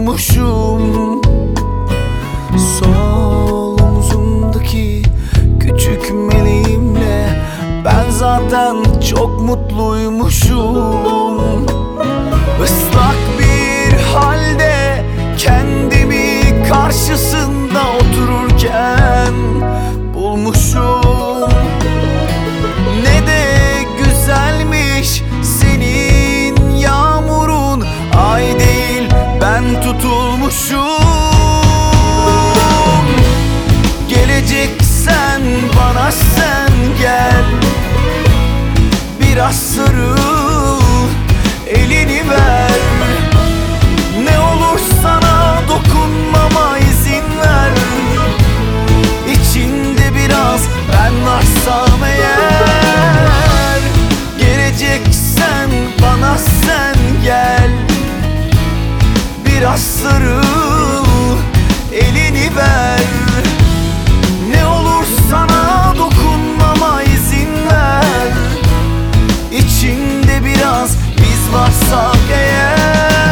tutulmuşum. Sol omzumdaki küçük meleğimle ben zaten çok mutluymuşum. Islak bir halde kendimi karşısında otururken bulmuşum. Ne de güzelmiş senin yağmurun, ay değil ben tutulmuşum. Geleceksen bana sen gel, biraz sarıl, elini ver. Ne olur sana dokunmama izin ver. İçinde biraz ben varsam eğer, geleceksen bana sen gel, biraz sarıl, elini ver. Ne olur sana dokunmama izin ver. İçinde biraz biz varsak eğer.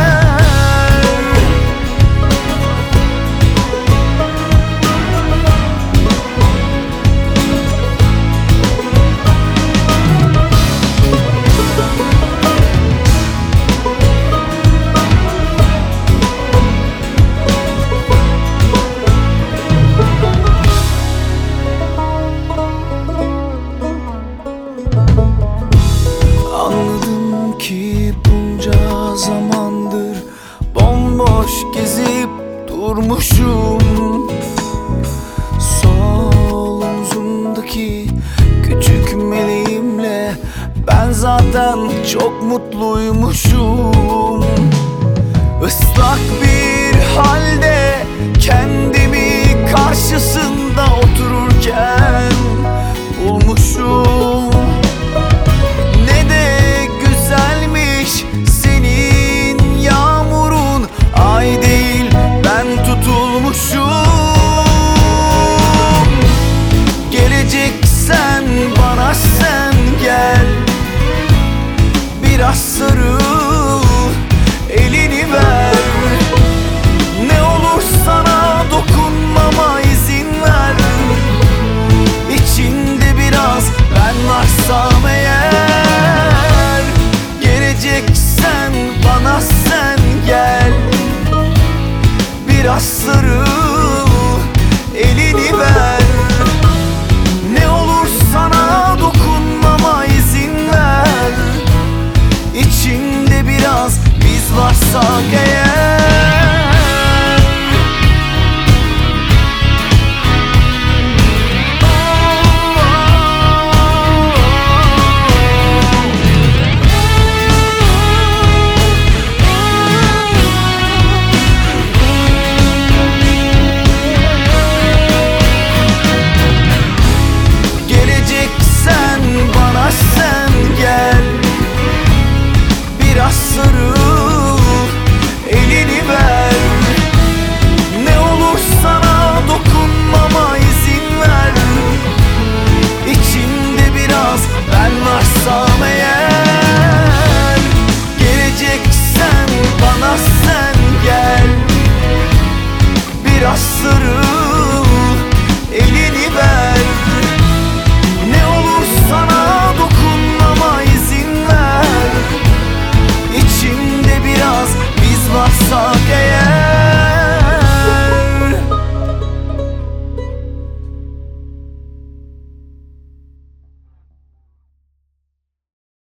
Anladım ki bunca zamandır bomboş gezip durmuşum. Sol omzumdaki küçük meleğimle ben zaten çok mutluymuşum. Islak bir halde kendimi karşısında otururken